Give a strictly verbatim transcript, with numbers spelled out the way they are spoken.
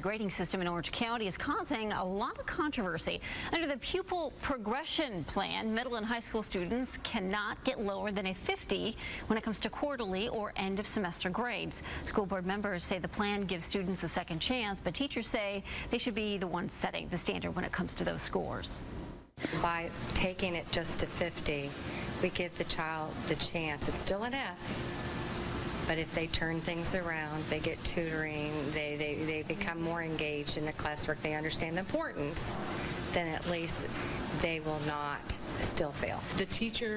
grading system in Orange County is causing a lot of controversy. Under the pupil progression plan, middle and high school students cannot get lower than a fifty when it comes to quarterly or end of semester grades. School board members say the plan gives students a second chance, but teachers say they should be the ones setting the standard when it comes to those scores. By taking it just to fifty, we give the child the chance. It's still an F, but if they turn things around, they get tutoring, they, they, they become more engaged in the classwork, they understand the importance, then at least they will not still fail. The teacher